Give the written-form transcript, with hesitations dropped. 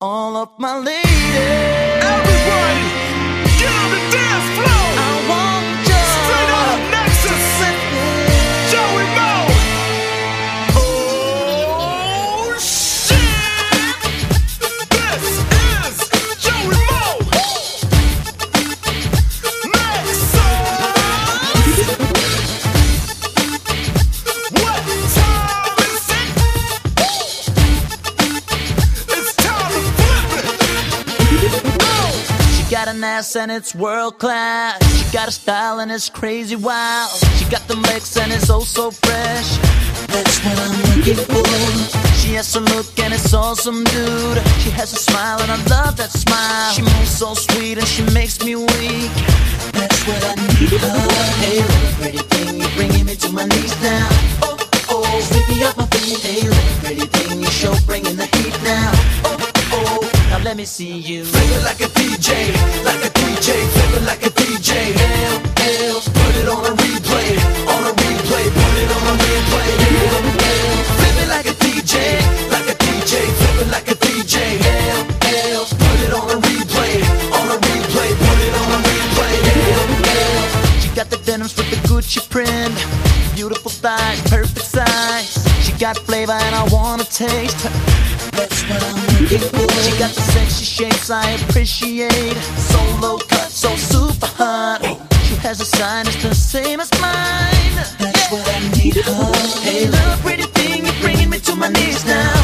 all of my ladies. Everybody, get on the dance floor. I want you Straight up Nexus, Joey Mo. Oh shit! This is Joey Mo. Nexus. What time is it? It's time to flip it. Oh. She got an ass and it's world class. She got a style and it's crazy wild. She got the mix and it's oh so fresh. That's what I'm looking for. She has some look and it's awesome, dude. She has a smile and I love that smile. She moves so sweet and she makes me weak. That's what I need her. Hey, little pretty thing, you're bringing me to my knees now. Oh, oh, sweep me up my feet. Hey, little pretty thing, you show bringing the heat now. Oh, oh, now let me see you. Flavor like a DJ, like a DJ, flavor like a DJ. Hell, hell, put it on a replay, put it on a replay. Hell, hell, flavor like a DJ, flavor like a DJ. Hell, hell, put it on a replay, put it on a replay. Hell, hell. She got the denims with the Gucci print, beautiful thighs, perfect size. She got flavor and I wanna taste her. That's what I'm looking for. She got the sexy shapes I appreciate. So low cut, so super hot. She has a sign that's the same as mine. That's what I need her. Hey, little pretty thing, you're bringing me to my knees now.